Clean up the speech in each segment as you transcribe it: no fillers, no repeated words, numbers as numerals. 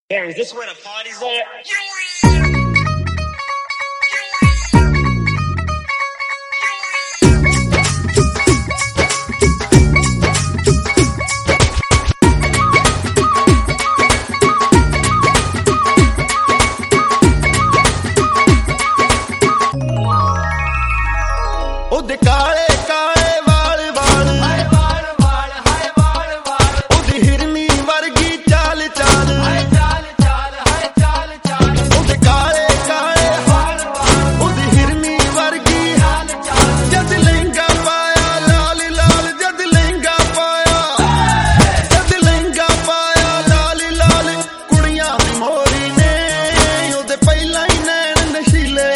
Hey, is this where the party's at? ਉਹਦੇ ਕਾਲੇ ਕਾਲੇ ਵਾਲ ਵਾਲ ਹਾਏ ਵਾਲ ਵਾਲ ਹਾਏ ਵਾਲ ਵਾਲ ਉਹਦੀ ਹਿਰਨੀ ਵਰਗੀ ਚਾਲ ਚਾਲ ਹਾਏ ਚਾਲ ਚਾਲ ਹਾਏ ਚਾਲ ਚਾਲ ਉਹਦੇ ਕਾਲੇ ਕਾਲੇ ਵਾਲ ਵਾਲ ਉਹਦੀ ਹਿਰਨੀ ਵਰਗੀ ਚਾਲ ਚਾਲ ਜਦ ਲਹਿੰਗਾ ਪਾਇਆ ਲਾਲ ਲਾਲ ਜਦ ਲਹਿੰਗਾ ਪਾਇਆ ਲਾਲ ਲਾਲ ਕੁੜੀਆਂ ਦੀ ਮੋਰੀ ਨੇ ਉਹਦੇ ਪਹਿਲਾਂ ਹੀ ਨੈਣ ਨਸ਼ੀਲੇ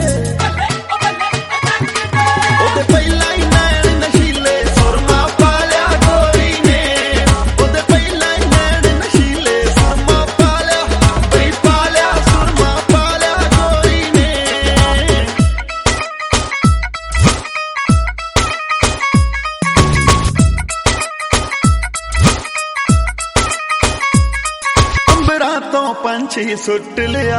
ਪਹਿਲਾਂ ਹੀ ਨੈਣ ਨਸ਼ੀਲੇ ਸੁਰਮਾ ਪਾ ਲਿਆ ਗੋਰੀ ਨੇ ਉਹਦੇ ਪਹਿਲਾਂ ਹੀ ਨੈਣ ਨਸ਼ੀਲੇ ਸੁਰਮਾ ਪਾ ਲਿਆ ਬਈ ਪਾ ਲਿਆ ਸੁਰਮਾ ਪਾ ਲਿਆ ਗੋਰੀ ਨੇ ਅੰਬਰਾਂ ਤੋਂ ਪੰਛੀ ਸੁੱਟ ਲਿਆ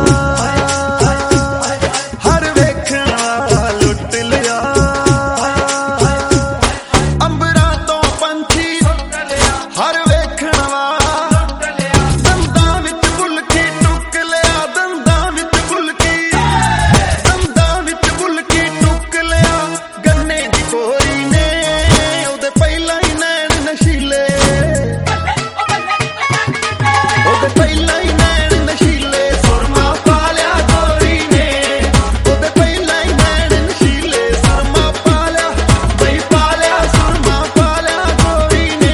ਹਰ ਵੇਖਣ ਵਾਲਾ ਲੁੱਟ ਲਿਆ ਹਰ ਵੇਖਣ ਵਾਲਾ ਦੰਦਾਂ ਵਿੱਚ ਫੁਲਕੀ ਟੁੱਕ ਲਿਆ ਦੰਦਾਂ ਵਿੱਚ ਫੁਲਕੀ ਟੁੱਕ ਲਿਆ ਗੰਨੇ ਦੀ ਕੋਰੀ ਨੇ ਉਹਦੇ ਪਹਿਲਾਂ ਹੀ ਨੈਣ ਨਸ਼ੀਲੇ ਸੁਰਮਾ ਪਾ ਲਿਆ ਗੋਰੀ ਨੇ ਉਹਦੇ ਪਹਿਲਾਂ ਹੀ ਨੈਣ ਨਸ਼ੀਲੇ ਸੁਰਮਾ ਪਾ ਲਿਆ ਬਈ ਪਾ ਲਿਆ ਸੁਰਮਾ ਪਾ ਲਿਆ ਗੋਰੀ ਨੇ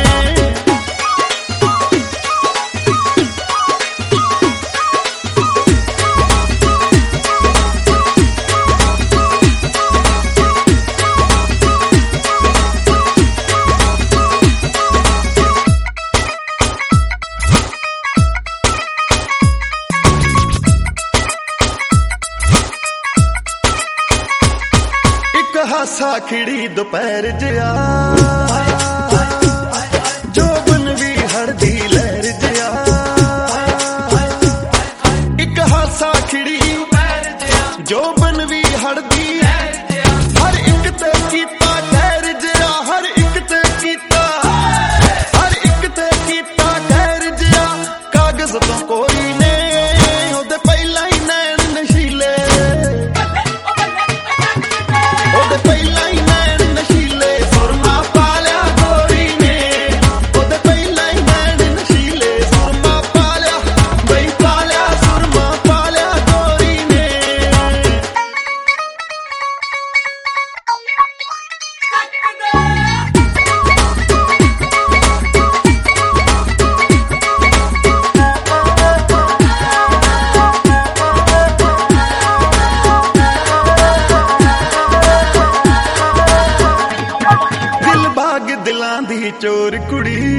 ਹਾਸਾ ਖਿੜੀ ਦੁਪਹਿਰ ਜਿਆ ਜੋਬਨ ਵੀ ਹੜਦੀ ਲਹਿਰ ਜਿਆ ਇੱਕ ਹਾਸਾ ਖਿੜੀ ਦੁਪਹਿਰ ਜਿਆ ਜੋਬਨ ਵੀ ਹੜਦੀ ਹਰ ਇੱਕ ਤੇ ਕੀਤਾ ਕਹਿਰ ਜਿਆ ਹਰ ਇੱਕ ਤੇ ਕੀਤਾ ਕਹਿਰ ਜਿਆ ਕਾਗਜ਼ ਤੋਂ ਕੋਈ ਨੇ ਉਹਦੇ ਪਹਿਲਾਂ ਹੀ ਨੈਣ ਨਸ਼ੀਲੇ ਉਹਦੇ ਪਹਿਲਾਂ ਹੀ ਨੈਣ ਨਸ਼ੀਲੇ ਸੁਰਮਾ ਪਾ ਲਿਆ ਗੋਰੀ ਨੇ ਉਹਦੇ ਪਹਿਲਾਂ ਹੀ ਨੈਣ ਨਸ਼ੀਲੇ ਸੁਰਮਾ ਪਾ ਲਿਆ ਬਈ ਪਾ ਲਿਆ ਸੁਰਮਾ ਪਾ ਲਿਆ ਗੋਰੀ ਨੇ ਦਿਲ ਬਾਗ ਦਿਲਾਂ ਦੀ ਚੋਰ ਕੁੜੀ